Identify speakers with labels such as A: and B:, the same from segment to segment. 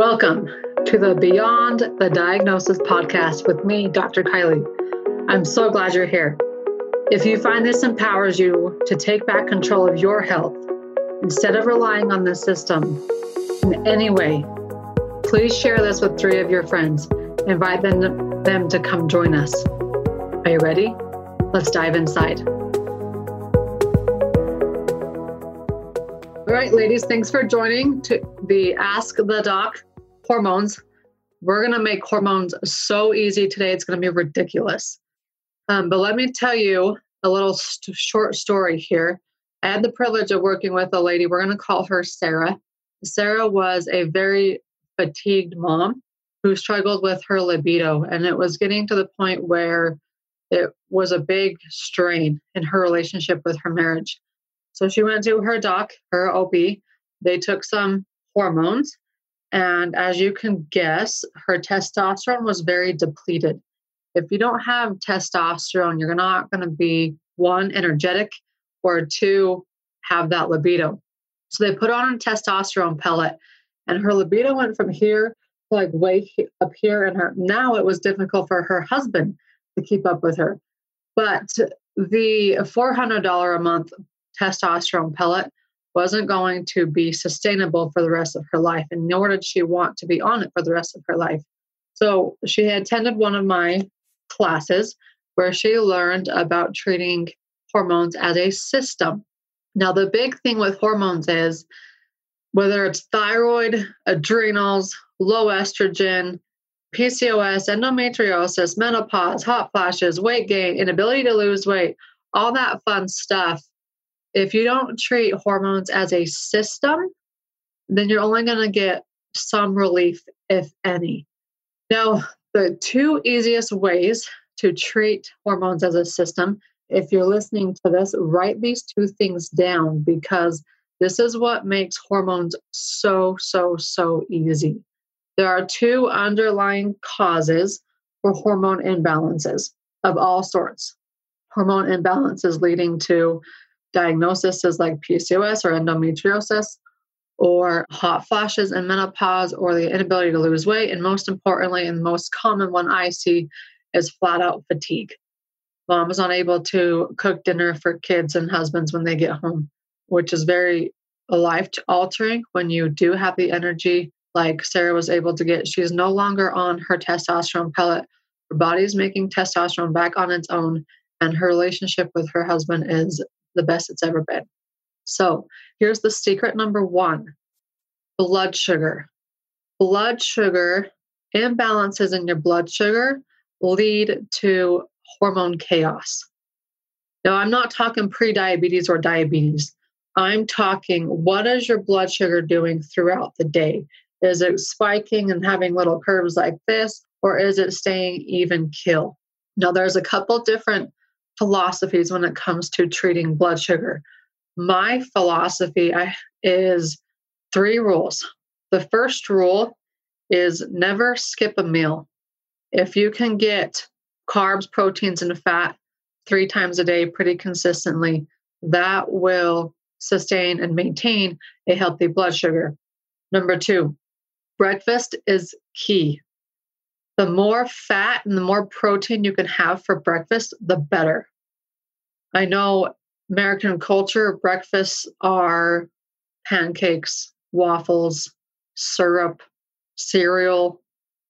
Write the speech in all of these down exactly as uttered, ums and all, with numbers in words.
A: Welcome to the Beyond the Diagnosis podcast with me, Doctor Kylie. I'm so glad you're here. If you find this empowers you to take back control of your health instead of relying on the system in any way, please share this with three of your friends. Invite them to, them to come join us. Are you ready? Let's dive inside. All right, ladies, thanks for joining to the Ask the Doc Hormones. We're going to make hormones so easy today. It's going to be ridiculous. Um, but let me tell you a little st- short story here. I had the privilege of working with a lady. We're going to call her Sarah. Sarah was a very fatigued mom who struggled with her libido, and it was getting to the point where it was a big strain in her relationship with her marriage. So she went to her doc, her O B. They took some hormones, and as you can guess, her testosterone was very depleted. If you don't have testosterone, you're not going to be, one, energetic, or two, have that libido. So they put on a testosterone pellet, and her libido went from here to like way up here, and her now it was difficult for her husband to keep up with her. But the four hundred dollars a month testosterone pellet wasn't going to be sustainable for the rest of her life, and nor did she want to be on it for the rest of her life. So she had attended one of my classes where she learned about treating hormones as a system. Now, the big thing with hormones is whether it's thyroid, adrenals, low estrogen, P C O S, endometriosis, menopause, hot flashes, weight gain, inability to lose weight, all that fun stuff. If you don't treat hormones as a system, then you're only going to get some relief, if any. Now, the two easiest ways to treat hormones as a system, if you're listening to this, write these two things down, because this is what makes hormones so, so, so easy. There are two underlying causes for hormone imbalances of all sorts. Hormone imbalances leading to diagnoses like P C O S or endometriosis, or hot flashes and menopause, or the inability to lose weight. And most importantly, and the most common one I see is flat out fatigue. Mom is unable to cook dinner for kids and husbands when they get home, which is very life altering when you do have the energy like Sarah was able to get. She's no longer on her testosterone pellet. Her body is making testosterone back on its own, and her relationship with her husband is the best it's ever been. So here's the secret number one: blood sugar. Blood sugar imbalances in your blood sugar lead to hormone chaos. Now, I'm not talking pre-diabetes or diabetes. I'm talking, what is your blood sugar doing throughout the day? Is it spiking and having little curves like this, or is it staying even kill? Now, there's a couple different philosophies when it comes to treating blood sugar. My philosophy is three rules. The first rule is never skip a meal. If you can get carbs, proteins, and fat three times a day pretty consistently, that will sustain and maintain a healthy blood sugar. Number two, breakfast is key. The more fat and the more protein you can have for breakfast, the better. I know American culture, breakfasts are pancakes, waffles, syrup, cereal,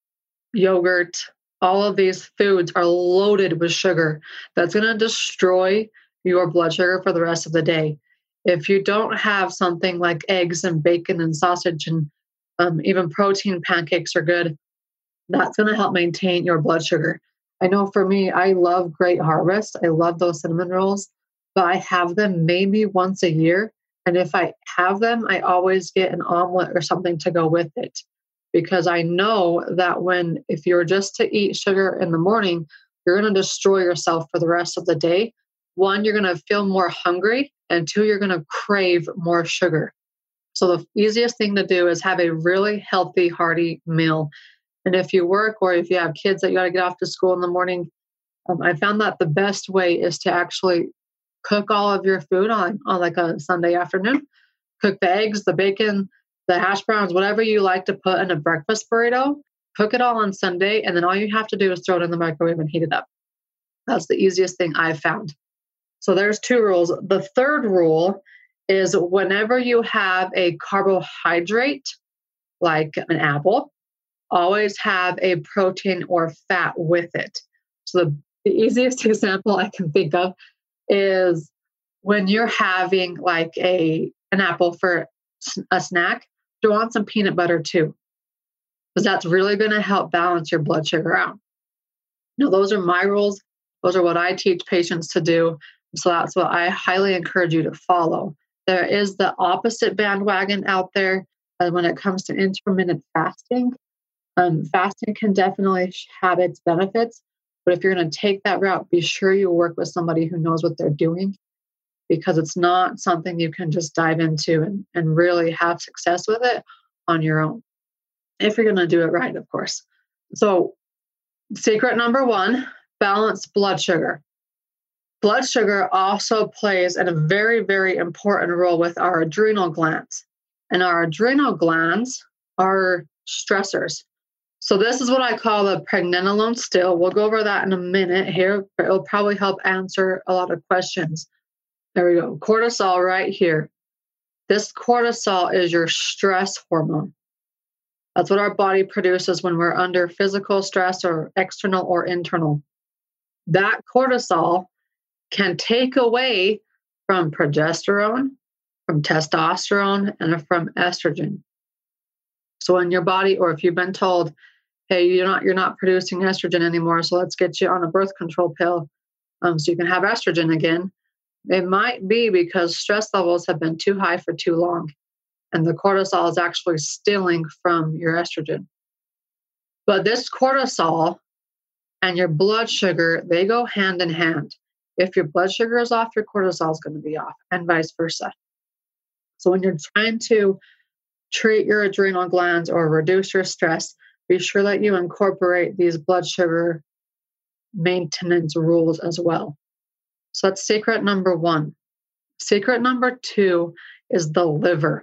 A: yogurt. All of these foods are loaded with sugar. That's going to destroy your blood sugar for the rest of the day. If you don't have something like eggs and bacon and sausage and um, even protein pancakes are good, that's going to help maintain your blood sugar. I know for me, I love Great Harvest. I love those cinnamon rolls, but I have them maybe once a year. And if I have them, I always get an omelet or something to go with it, because I know that when, if you're just to eat sugar in the morning, you're going to destroy yourself for the rest of the day. One, you're going to feel more hungry, and two, you're going to crave more sugar. So the easiest thing to do is have a really healthy, hearty meal. And if you work or if you have kids that you got to get off to school in the morning, um, I found that the best way is to actually cook all of your food on, on like a Sunday afternoon. Cook the eggs, the bacon, The hash browns, whatever you like to put in a breakfast burrito, cook it all on Sunday, and then all you have to do is throw it in the microwave and heat it up. That's the easiest thing I've found. So there's two rules. The third rule is whenever you have a carbohydrate, like an apple, always have a protein or fat with it. So the, the easiest example I can think of is when you're having like a an apple for a snack, throw on some peanut butter too, because that's really going to help balance your blood sugar out. Now, those are my rules. Those are what I teach patients to do. So that's what I highly encourage you to follow. There is the opposite bandwagon out there uh, when it comes to intermittent fasting. Um, fasting can definitely have its benefits, but if you're going to take that route, be sure you work with somebody who knows what they're doing, because it's not something you can just dive into and, and really have success with it on your own. If you're going to do it right, of course. So secret number one, balance blood sugar. Blood sugar also plays a very, very important role with our adrenal glands. And our adrenal glands are stressors. So this is what I call the pregnenolone still. We'll go over that in a minute here, but it'll probably help answer a lot of questions. There we go. Cortisol right here. This cortisol is your stress hormone. That's what our body produces when we're under physical stress, or external or internal. That cortisol can take away from progesterone, from testosterone, and from estrogen. So in your body, or if you've been told, hey, you're not you're not producing estrogen anymore, so let's get you on a birth control pill um, so you can have estrogen again. It might be because stress levels have been too high for too long, and the cortisol is actually stealing from your estrogen. But this cortisol and your blood sugar, they go hand in hand. If your blood sugar is off, your cortisol is going to be off, and vice versa. So when you're trying to treat your adrenal glands or reduce your stress, be sure that you incorporate these blood sugar maintenance rules as well. So that's secret number one. Secret number two is the liver.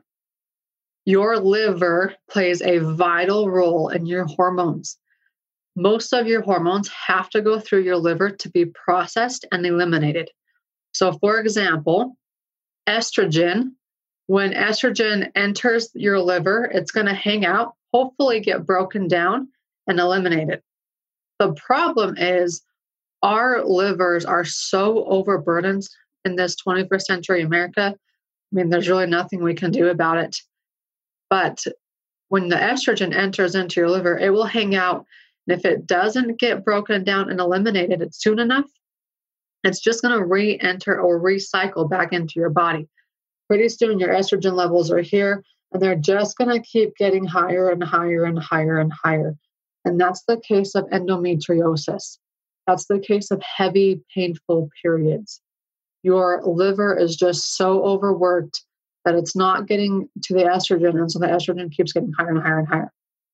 A: Your liver plays a vital role in your hormones. Most of your hormones have to go through your liver to be processed and eliminated. So for example, estrogen, when estrogen enters your liver, it's going to hang out, hopefully get broken down and eliminated. The problem is our livers are so overburdened in this twenty-first century America. I mean, there's really nothing we can do about it. But when the estrogen enters into your liver, it will hang out. And if it doesn't get broken down and eliminated it soon enough, it's just going to re-enter or recycle back into your body. Pretty soon your estrogen levels are here, and they're just going to keep getting higher and higher and higher and higher. And that's the case of endometriosis. That's the case of heavy, painful periods. Your liver is just so overworked that it's not getting to the estrogen, and so the estrogen keeps getting higher and higher and higher.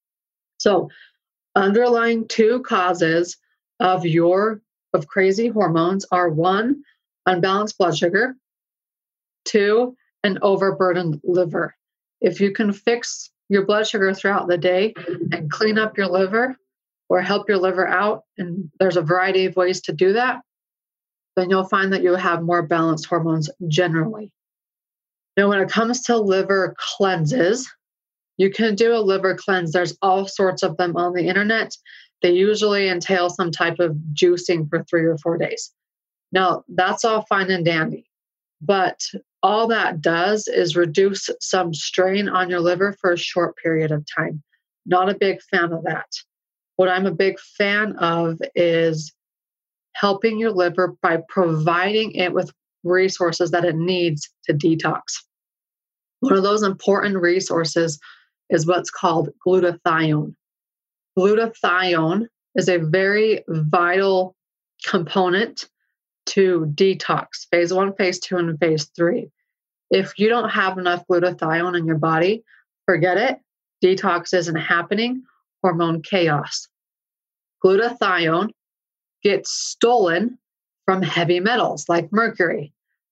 A: So underlying two causes of your of crazy hormones are one, unbalanced blood sugar, two, an overburdened liver. If you can fix your blood sugar throughout the day and clean up your liver or help your liver out, and there's a variety of ways to do that, then you'll find that you'll have more balanced hormones generally. Now, when it comes to liver cleanses, you can do a liver cleanse. There's all sorts of them on the internet. They usually entail some type of juicing for three or four days. Now, that's all fine and dandy, but all that does is reduce some strain on your liver for a short period of time. Not a big fan of that. What I'm a big fan of is helping your liver by providing it with resources that it needs to detox. One of those important resources is what's called glutathione. Glutathione is a very vital component to detox, phase one, phase two, and phase three. If you don't have enough glutathione in your body, forget it. Detox isn't happening. Hormone chaos. Glutathione gets stolen from heavy metals like mercury.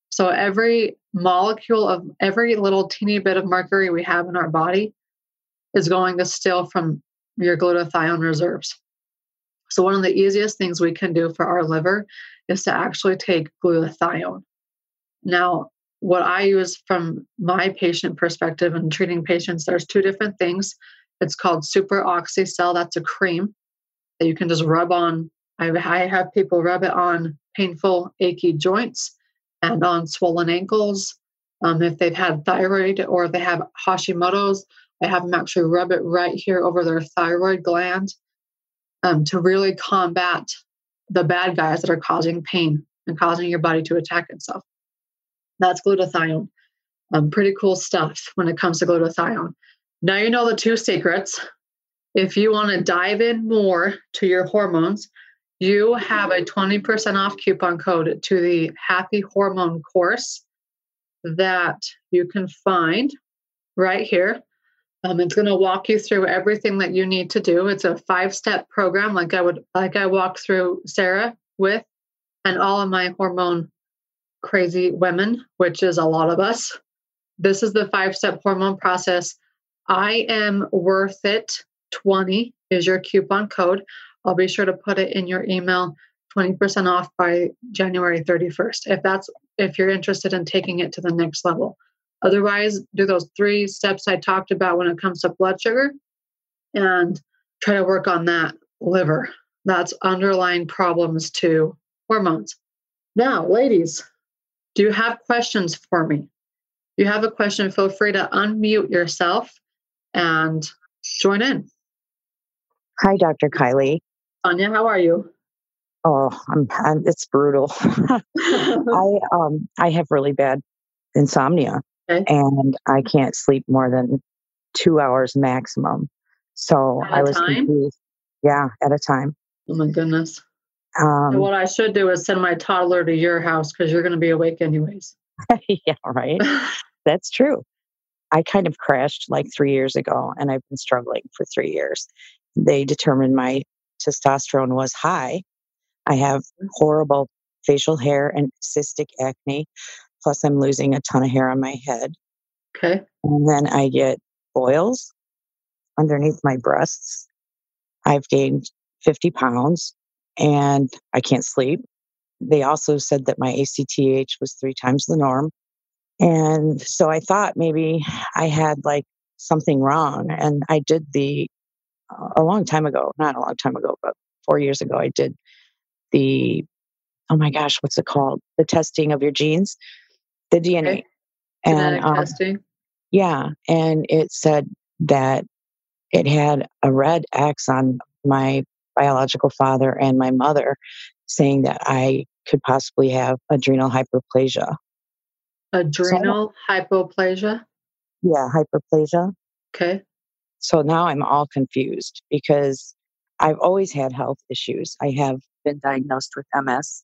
A: So every molecule of every little teeny bit of mercury we have in our body is going to steal from your glutathione reserves. So one of the easiest things we can do for our liver is to actually take glutathione. Now, what I use from my patient perspective and treating patients, there's two different things. It's called Super Oxycell. That's a cream that you can just rub on. I, I have people rub it on painful, achy joints and on swollen ankles. Um, if they've had thyroid or they have Hashimoto's, I have them actually rub it right here over their thyroid gland um, to really combat the bad guys that are causing pain and causing your body to attack itself. That's glutathione. Um, pretty cool stuff when it comes to glutathione. Now you know the two secrets. If you want to dive in more to your hormones, you have a twenty percent off coupon code to the Happy Hormone course that you can find right here. Um, it's going to walk you through everything that you need to do. It's a five-step program, like I would, like I walked through Sarah with, and all of my hormone crazy women, which is a lot of us. This is the five-step hormone process. I am worth it. twenty is your coupon code. I'll be sure to put it in your email. twenty percent off by January thirty-first. If that's if you're interested in taking it to the next level. Otherwise, do those three steps I talked about when it comes to blood sugar and try to work on that liver. That's underlying problems to hormones. Now, ladies, do you have questions for me? If you have a question, feel free to unmute yourself and join in.
B: Hi, Doctor Kylie.
A: Anya, how are you?
B: Oh, I'm, I'm it's brutal. I um I have really bad insomnia,
A: Okay.
B: and I can't sleep more than two hours maximum. So
A: At
B: I
A: a
B: was
A: time?
B: confused. Yeah, at a time.
A: Oh my goodness. So
B: Um,
A: what I should do is send my toddler to your house because you're going to be awake anyways.
B: yeah, right. That's true. I kind of crashed like three years ago, and I've been struggling for three years. They determined my testosterone was high. I have horrible facial hair and cystic acne. Plus, I'm losing a ton of hair on my head.
A: Okay.
B: And then I get boils underneath my breasts. I've gained fifty pounds and I can't sleep. They also said that my A C T H was three times the norm. And so I thought maybe I had like something wrong. And I did the, uh, a long time ago, not a long time ago, but four years ago, I did the, oh my gosh, what's it called? The testing of your genes, the D N A.
A: Okay.
B: And
A: Genetic
B: um,
A: testing.
B: yeah, and it said that it had a red X on my biological father and my mother, saying that I could possibly have adrenal hyperplasia. So,
A: Adrenal hypoplasia.
B: yeah, hyperplasia.
A: Okay.
B: So now I'm all confused because I've always had health issues. I have been diagnosed with M S.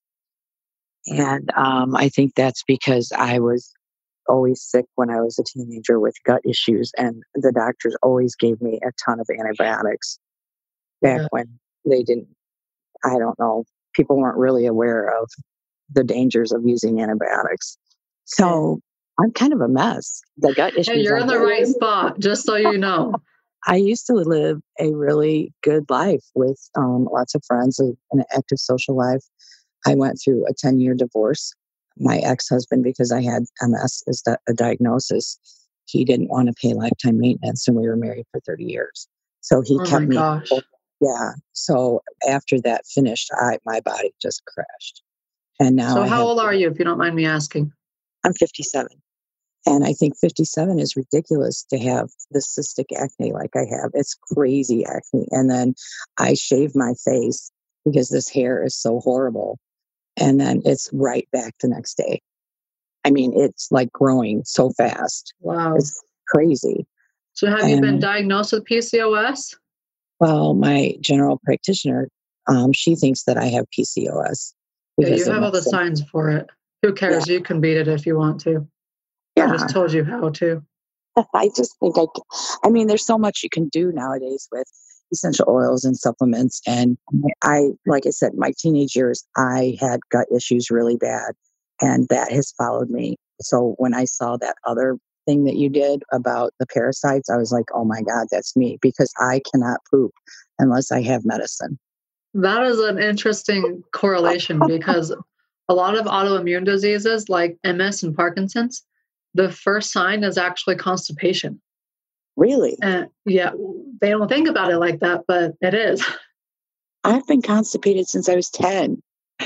B: And um, I think that's because I was always sick when I was a teenager with gut issues. And the doctors always gave me a ton of antibiotics back
A: Yeah.
B: when they didn't, I don't know, people weren't really aware of the dangers of using antibiotics. So I'm kind of a mess. The gut issues.
A: Hey, you're
B: I
A: in the
B: had-
A: right spot, just so you know.
B: I used to live a really good life with um, lots of friends, and an active social life. I went through a ten-year divorce. My ex-husband, because I had M S as the, a diagnosis, he didn't want to pay lifetime maintenance, and we were married for thirty years. So he
A: Oh
B: kept
A: my
B: me.
A: gosh.
B: Yeah. So after that finished, I my body just crashed. And now
A: So
B: I
A: how
B: have,
A: old are you, if you don't mind me asking?
B: I'm fifty-seven. And I think fifty-seven is ridiculous to have the cystic acne like I have. It's crazy acne. And then I shave my face because this hair is so horrible. And then it's right back the next day. I mean, it's like growing so fast.
A: Wow.
B: It's crazy.
A: So have you been
B: And
A: diagnosed with P C O S?
B: well, my general practitioner, um, she thinks that I have P C O S.
A: Yeah, you
B: Because of
A: have
B: my
A: all the
B: syn-
A: signs for it. Who cares? You can beat it if you want to. I
B: Yeah.
A: just told you how to.
B: I just think I, c- I mean, there's so much you can do nowadays with essential oils and supplements. And I, like I said, my teenage years, I had gut issues really bad. And that has followed me. So when I saw that other thing that you did about the parasites, I was like, oh my God, that's me, because I cannot poop unless I have medicine.
A: That is an interesting correlation because a lot of autoimmune diseases like M S and Parkinson's, the first sign is actually constipation.
B: Really?
A: And yeah, they don't think about it like that, but it is.
B: I've been constipated since I was ten.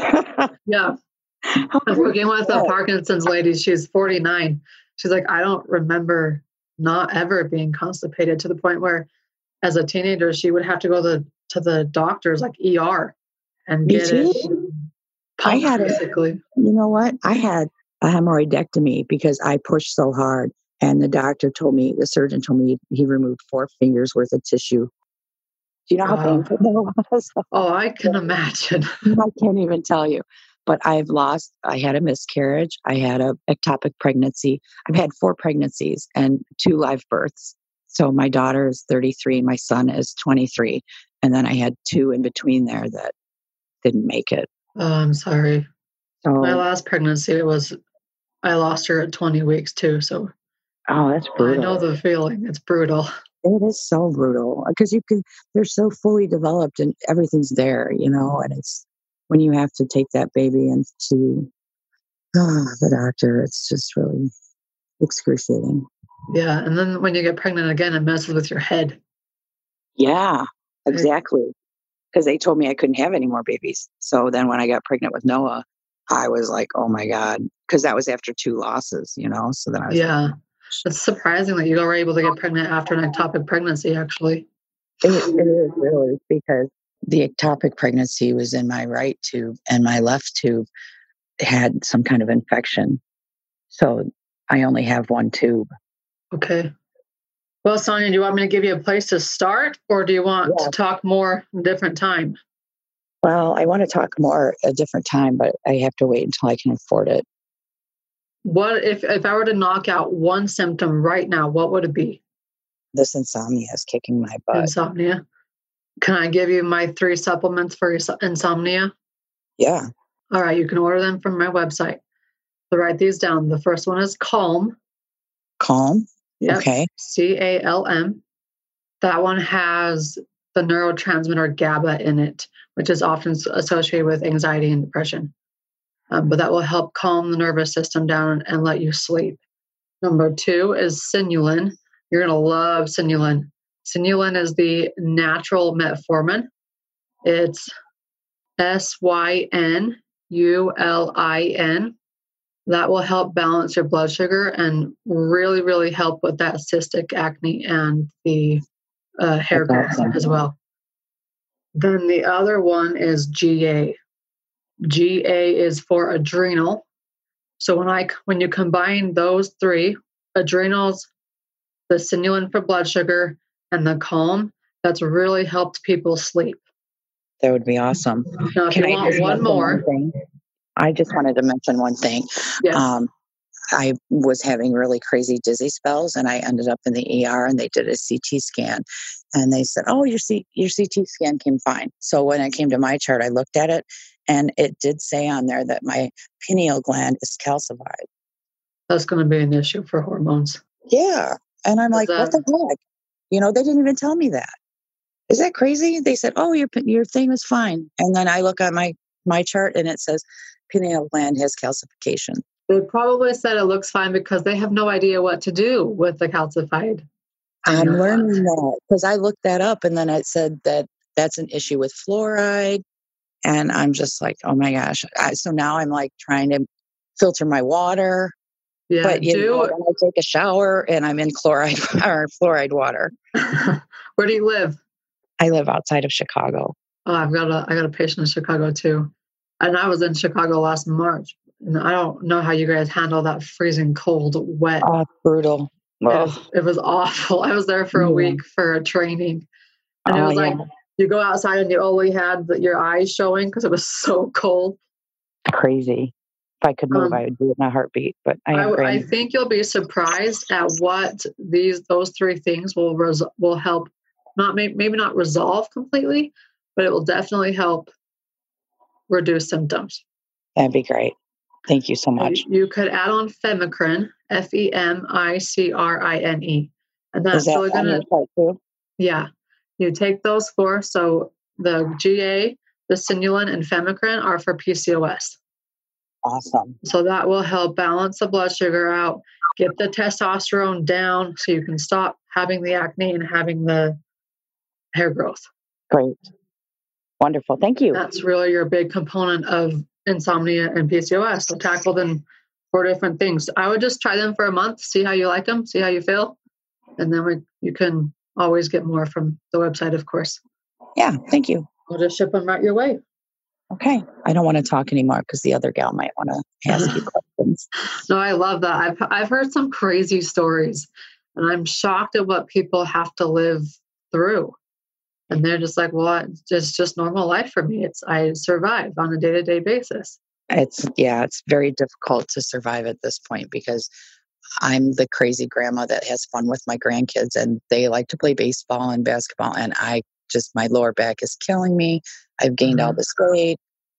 A: Yeah.
B: How
A: I'm
B: weird
A: working
B: is
A: with a
B: that?
A: Parkinson's lady. She's forty-nine. She's like, I don't remember not ever being constipated, to the point where as a teenager, she would have to go to, to the doctors, like E R, and
B: Me
A: get it
B: too. I
A: pumped,
B: had a,
A: basically.
B: you know what? I had a hemorrhoidectomy because I pushed so hard. And the doctor told me, the surgeon told me he removed four fingers worth of tissue. Do you know how
A: Wow.
B: painful that was?
A: Oh, I can imagine.
B: I can't even tell you. But I've lost, I had a miscarriage. I had a ectopic pregnancy. I've had four pregnancies and two live births. So my daughter is thirty-three, my son is twenty-three. And then I had two in between there that didn't make it.
A: Oh, I'm sorry. My
B: So,
A: last pregnancy, it was, I lost her at twenty weeks too. So
B: oh, that's
A: I know
B: brutal.
A: the feeling. It's brutal.
B: It is so brutal because you can, they're so fully developed and everything's there, you know, and it's when you have to take that baby into ah, the doctor, it's just really excruciating.
A: Yeah. And then when you get pregnant again, it messes with your head.
B: Yeah,
A: Right?
B: exactly. Because they told me I couldn't have any more babies. So then when I got pregnant with Noah, I was like, oh my God, because that was after two losses, you know? So then I was like,
A: Yeah. It's surprising that you were able to get pregnant after an ectopic pregnancy, actually.
B: it, it is really because the ectopic pregnancy was in my right tube and my left tube had some kind of infection. So I only have one tube.
A: Okay. Well, Sonia, do you want me to give you a place to start, or do you want
B: Yeah.
A: to talk more a different time?
B: Well, I want to talk more a different time, but I have to wait until I can afford it.
A: What if, if I were to knock out one symptom right now, what would it be?
B: This insomnia is kicking my butt.
A: Insomnia. Can I give you my three supplements for your insomnia?
B: Yeah.
A: All right, you can order them from my website. So write these down. The first one is Calm.
B: Calm.
A: Yep.
B: Okay.
A: C A L M. That one has the neurotransmitter GABA in it, which is often associated with anxiety and depression. Um, but that will help calm the nervous system down and let you sleep. Number two is Sinulin. You're going to love Sinulin. Sinulin is the natural metformin. It's S Y N U L I N. That will help balance your blood sugar and really, really help with that cystic acne and the uh, hair
B: That's
A: growth
B: awesome.
A: as well. Then the other one is G A. G A is for adrenal. So when I when you combine those three, adrenals, the Sinulin for blood sugar, and the Calm, that's really helped people sleep.
B: That would be awesome.
A: Now, if
B: Can
A: you
B: I
A: want
B: just
A: one
B: mention
A: more,
B: one thing? I just wanted to mention one thing.
A: yes.
B: Um, I was having really crazy dizzy spells, and I ended up in the E R, and they did a C T scan, and they said, "Oh, your C your C T scan came fine." So when it came to my chart, I looked at it, and it did say on there that my pineal gland is calcified.
A: That's going to be an issue for hormones.
B: Yeah, and I'm
A: Is
B: like, "What
A: that,
B: the heck?" You know, they didn't even tell me that. Is that crazy? They said, "Oh, your your thing is fine," and then I look at my my chart, and it says pineal gland has calcification.
A: they probably said it looks fine because they have no idea what to do with the calcified
B: I'm
A: pineal gland.
B: learning that because I looked that up and then it said that that's an issue with fluoride. And I'm just like, oh my gosh. I, so now I'm like trying to filter my water.
A: Yeah,
B: But you know,
A: do.
B: when I take a shower and I'm in chloride or fluoride water.
A: Where do you live?
B: I live outside of Chicago.
A: Oh, I've got a I got a patient in Chicago too, and I was in Chicago last March. And I don't know how you guys handle that freezing cold, wet.
B: Oh, it's brutal.
A: It was,
B: Oh,
A: it was awful. I was there for a
B: yeah.
A: week for a training, and it
B: Oh,
A: was
B: yeah.
A: like you go outside and you only had the, your eyes showing because it was so cold.
B: Crazy. If I could move,
A: Um,
B: I would do it in a heartbeat. But I
A: I,
B: have
A: I
B: brain.
A: think you'll be surprised at what these those three things will res- will help. Not may, maybe not resolve completely, but it will definitely help reduce symptoms.
B: That'd be great. Thank you so much.
A: You could add on Femicrin, F E M I C R I N E. And
B: Is
A: that's
B: that
A: really
B: on
A: going
B: your
A: to,
B: chart too?
A: yeah, you take those four. So the G A, the Sinulin, and Femicrin are for P C O S.
B: Awesome.
A: So that will help balance the blood sugar out, get the testosterone down so you can stop having the acne and having the hair growth.
B: Great. Wonderful. Thank you.
A: That's really your big component of insomnia and P C O S. So tackle them four different things. I would just try them for a month, see how you like them, see how you feel. And then we, you can always get more from the website, of course.
B: Yeah. Thank you.
A: We'll just ship them right your way.
B: Okay. I don't want to talk anymore because the other gal might want to ask you questions.
A: No, I love that. I've I've heard some crazy stories, and I'm shocked at what people have to live through. And they're just like, well, it's just, just normal life for me. It's I survive on a day-to-day basis.
B: It's yeah, it's very difficult to survive at this point because I'm the crazy grandma that has fun with my grandkids and they like to play baseball and basketball. And I just, my lower back is killing me. I've gained all
A: Mhm.
B: this weight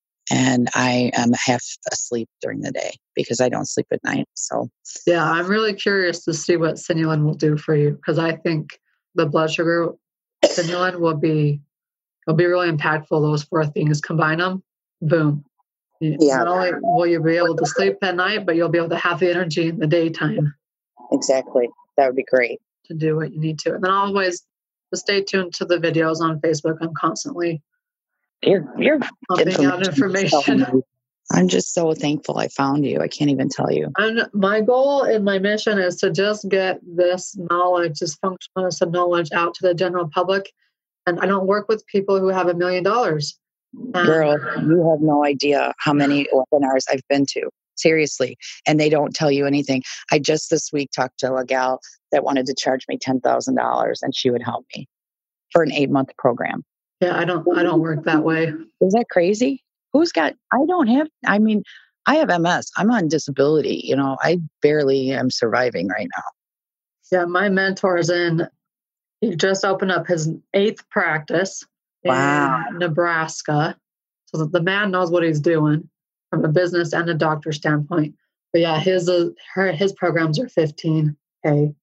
B: and I am half asleep during the day because I don't sleep at night. So
A: Yeah, I'm really curious to see what Sinulin will do for you because I think the blood sugar Sinulin will be will be really impactful. Those four things, combine them, boom. You-
B: yeah,
A: Not only will you be able to sleep at night, but you'll be able to have the energy in the daytime
B: exactly. That would be great.
A: to do what you need to. And then always just stay tuned to the videos on Facebook. I'm constantly
B: You're, you're
A: pumping out information.
B: I'm just so thankful I found you. I can't even tell you.
A: And my goal and my mission is to just get this knowledge, this functional medicine knowledge out to the general public. And I don't work with people who have a million dollars. And
B: Girl, you have no idea how many webinars I've been to. Seriously. And they don't tell you anything. I just this week talked to a gal that wanted to charge me ten thousand dollars and she would help me for an eight month program.
A: yeah, I don't, I don't work that way.
B: Is that crazy? Who's got, I don't have, I mean, I have M S. I'm on disability. You know, I barely am surviving right now.
A: Yeah, my mentor's in, he just opened up his eighth practice
B: Wow.
A: in Nebraska. So that the man knows what he's doing from a business and a doctor standpoint. But yeah, his uh, her, his programs are fifteen K.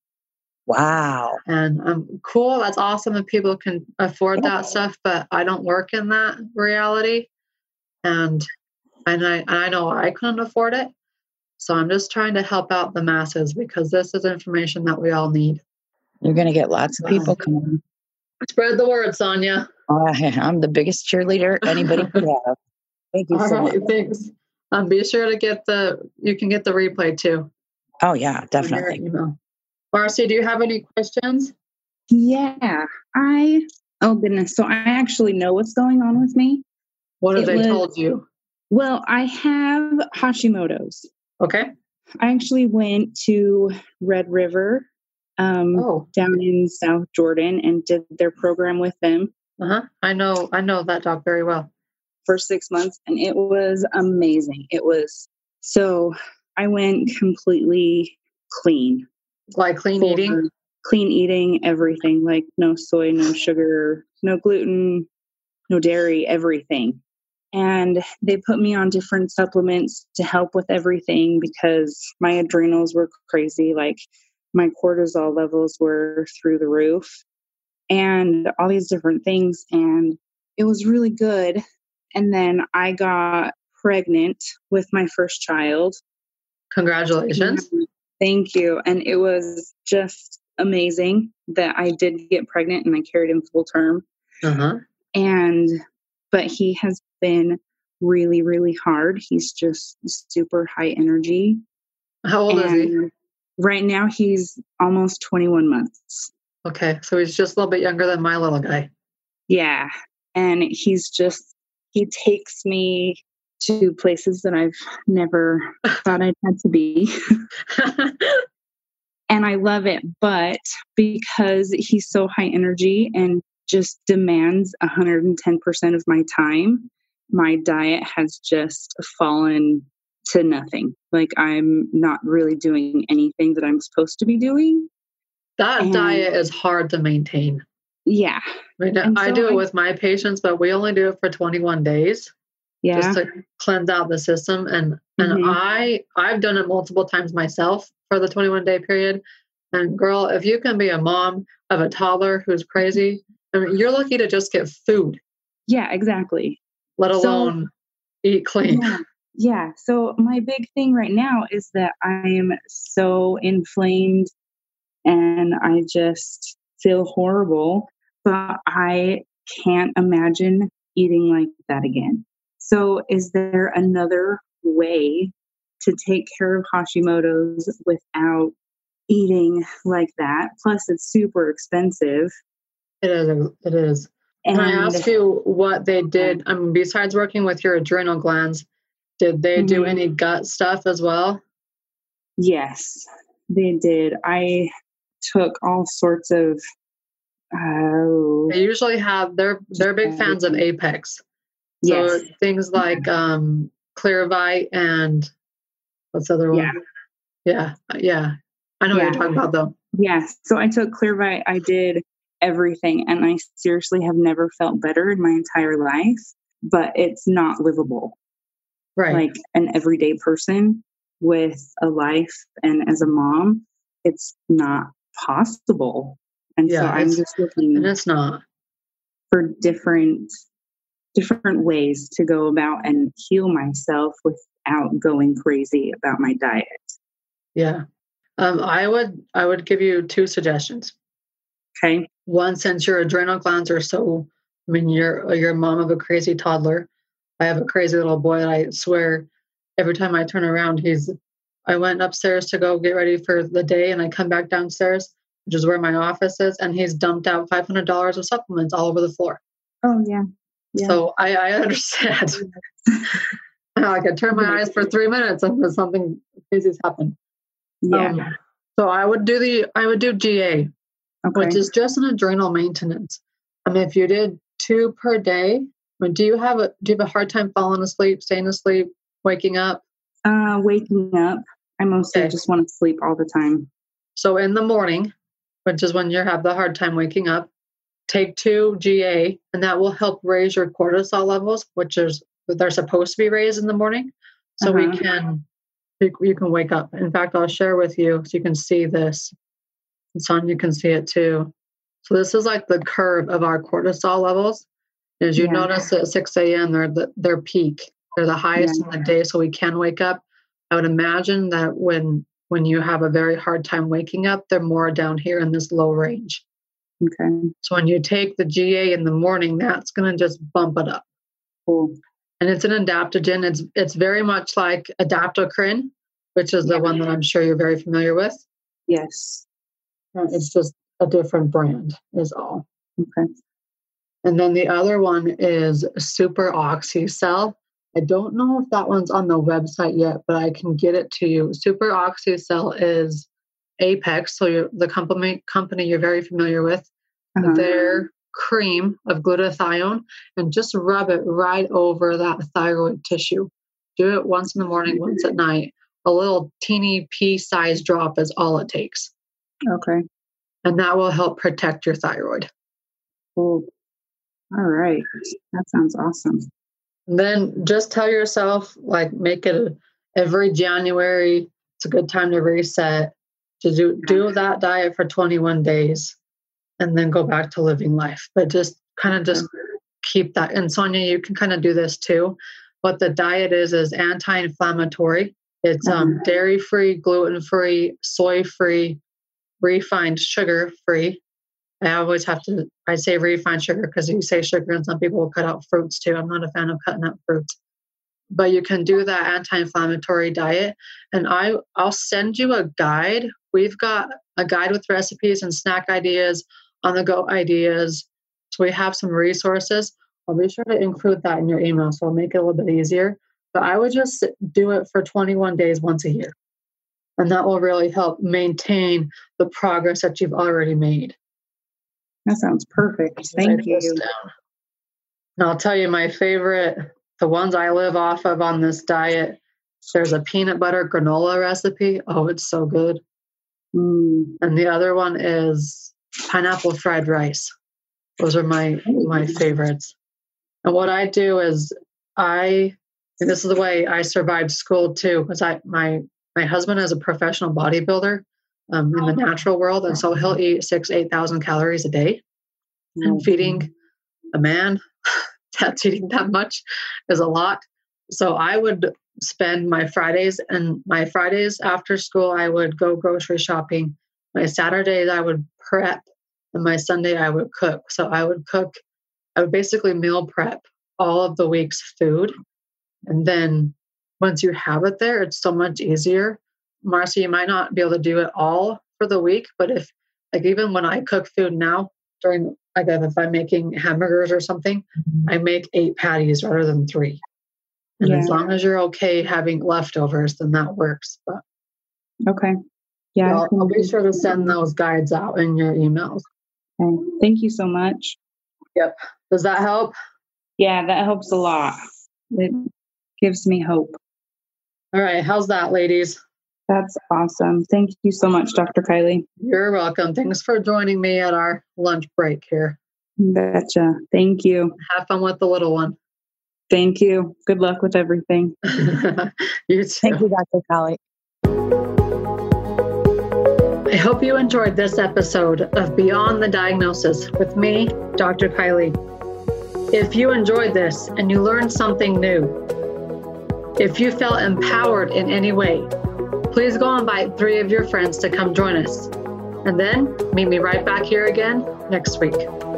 B: Wow.
A: And um, cool. That's awesome that people can afford
B: Yeah.
A: that stuff. But I don't work in that reality, and and I and I know I couldn't afford it. So I'm just trying to help out the masses because this is information that we all need.
B: You're going to get lots of people coming.
A: Spread the word, Sonia.
B: Uh, I'm the biggest cheerleader anybody could have. Thank you
A: All
B: so
A: right,
B: much.
A: thanks. Um, be sure to get the, you can get the replay too.
B: Oh, yeah,
A: On your
B: definitely.
A: email. Marcy, do you have any questions?
C: Yeah, I, oh goodness. So I actually know what's going on with me.
A: What have
C: It
A: they
C: was-
A: told you?
C: Well, I have Hashimoto's.
A: Okay.
C: I actually went to Red River um,
A: Oh,
C: down in South Jordan and did their program with them
A: uh-huh. I know, I know that doc very well.
C: for six months and it was amazing. It was, so I went completely clean.
A: Like clean eating?
C: For clean eating, everything, like no soy, no sugar, no gluten, no dairy, everything. And they put me on different supplements to help with everything because my adrenals were crazy. Like my cortisol levels were through the roof and all these different things. And it was really good. And then I got pregnant with my first child.
A: Congratulations.
C: Thank you. And it was just amazing that I did get pregnant and I carried him full term.
A: Uh-huh.
C: And, but he has been really, really hard. He's just super high energy.
A: How old is he?
C: And right now he's almost twenty-one months.
A: Okay. So he's just a little bit younger than my little guy.
C: Yeah. And he's just, he takes me to places that I've never thought I'd had to be. And I love it. But because he's so high energy and just demands one hundred ten percent of my time, my diet has just fallen to nothing. Like I'm not really doing anything that I'm supposed to be doing.
A: That
C: And-
A: diet is hard to maintain.
C: Yeah.
A: I mean,
C: And
A: I
C: so
A: do it
C: I-
A: with my patients, but we only do it for twenty-one days.
C: Yeah.
A: just to cleanse out the system. And and
C: Mhm.
A: I I've done it multiple times myself for the twenty-one day period. And girl, if you can be a mom of a toddler who's crazy, I mean, you're lucky to just get food,
C: Yeah, exactly.
A: let
C: So,
A: alone eat clean.
C: yeah. Yeah. So my big thing right now is that I'm so inflamed and I just feel horrible, but I can't imagine eating like that again. So is there another way to take care of Hashimoto's without eating like that? Plus it's super expensive.
A: It is. It is. Can I
C: And
A: ask you what they did? I mean, besides working with your adrenal glands, did they do
C: Mhm.
A: any gut stuff as well?
C: Yes, they did. I took all sorts of oh
A: They usually have. They're they're big fans of
C: everything.
A: Apex.
C: Yes.
A: So things like um, Clearvite and what's the other
C: Yeah.
A: one? Yeah, yeah. I know what you're
C: Yeah.
A: talking about though.
C: Yes. So I took Clearvite. I did everything, and I seriously have never felt better in my entire life. But it's not livable.
A: Right.
C: Like an everyday person with a life and as a mom, it's not possible. And so
A: Yeah,
C: I'm
A: it's
C: just
A: and
C: looking
A: it's not.
C: for different different ways to go about and heal myself without going crazy about my diet.
A: Yeah. Um, I would I would give you two suggestions.
C: Okay.
A: One, since your adrenal glands are so, I mean, you're you're a mom of a crazy toddler. I have a crazy little boy, and I swear, every time I turn around, he's. I went upstairs to go get ready for the day, and I come back downstairs, which is where my office is, and he's dumped out five hundred dollars of supplements all over the floor.
C: Oh yeah. Yeah.
A: So I, I understand. I could turn my eyes for three minutes and something crazy's happened.
C: Yeah.
A: Um, so I would do the I would do G A,
C: Okay.
A: which is just an adrenal maintenance. I mean, if you did two per day, I mean, do you have a do you have a hard time falling asleep, staying asleep, waking up?
C: Uh, waking up. I mostly
A: Okay.
C: just want to sleep all the time.
A: So in the morning, which is when you have the hard time waking up, take two G A, and that will help raise your cortisol levels, which is they're supposed to be raised in the morning, so we
C: Uh-huh.
A: can you you can wake up. In fact, I'll share with you so you can see this. And Sonia can see it too. So this is like the curve of our cortisol levels. As you
C: Yeah.
A: notice at six a.m., they're the, their peak. They're the highest
C: Yeah.
A: in the day, so we can wake up. I would imagine that when when you have a very hard time waking up, they're more down here in this low range.
C: Okay.
A: So when you take the G A in the morning, that's going to just bump it up.
C: Cool.
A: And it's an adaptogen. It's it's very much like adaptocrine, which is the
C: Yeah.
A: one that I'm sure you're very familiar with.
C: Yes.
A: Uh, It's just a different brand, is all.
C: Okay.
A: And then the other one is Super Oxycell. I don't know if that one's on the website yet, but I can get it to you. Super Oxycell is Apex, so you're, the company company you're very familiar with.
C: Uh-huh.
A: Their cream of glutathione, and just rub it right over that thyroid tissue. Do it once in the morning, once at night. A little teeny pea-sized drop is all it takes,
C: Okay.
A: and that will help protect your thyroid.
C: Cool. All right. That sounds awesome.
A: Then just tell yourself, like, make it a, every January. It's a good time to reset. To do do that diet for twenty-one days, and then go back to living life. But just kind of just keep that. And Sonia, you can kind of do this too. What the diet is is anti-inflammatory. It's um, dairy-free, gluten-free, soy-free, refined sugar-free. I always have to, I say refined sugar because you say sugar and some people will cut out fruits too. I'm not a fan of cutting out fruits. But you can do that anti-inflammatory diet. And I, I'll send you a guide. We've got a guide with recipes and snack ideas, on-the-go ideas. So we have some resources. I'll be sure to include that in your email, so it'll make it a little bit easier. But I would just do it for twenty-one days once a year. And that will really help maintain the progress that you've already made.
C: That sounds perfect. Thank
A: Write
C: you.
A: this down. And I'll tell you my favorite, the ones I live off of on this diet. There's a peanut butter granola recipe. Oh, it's so good.
C: Mm.
A: And the other one is pineapple fried rice. Those are my my favorites. And what I do is I, and this is the way I survived school too, because I, my, my husband is a professional bodybuilder um, in the natural world. And so he'll eat six, eight thousand calories a day. And feeding a man that's eating that much is a lot. So I would spend my Fridays and my Fridays after school, I would go grocery shopping. My Saturdays, I would prep, and my Sunday, I would cook. So I would cook, I would basically meal prep all of the week's food. And then once you have it there, it's so much easier. Marcy, you might not be able to do it all for the week, but if, like, even when I cook food now, during, like, if I'm making hamburgers or something, mm-hmm. I make eight patties rather than three. And yeah. as long as you're okay having leftovers, then that works. But
C: okay. Yeah.
A: I'll, I'll be sure to send those guides out in your emails.
C: Okay. Thank you so much.
A: Yep. Does that help?
C: Yeah, that helps a lot. It gives me hope.
A: All right. How's that, ladies?
C: That's awesome. Thank you so much, Doctor Kylie.
A: You're welcome. Thanks for joining me at our lunch break here.
C: Betcha. Thank you.
A: Have fun with the little one.
C: Thank you. Good luck with everything.
A: You too.
B: Thank you, Doctor Kylie.
A: I hope you enjoyed this episode of Beyond the Diagnosis with me, Doctor Kylie. If you enjoyed this and you learned something new, if you felt empowered in any way, please go invite three of your friends to come join us. And then meet me right back here again next week.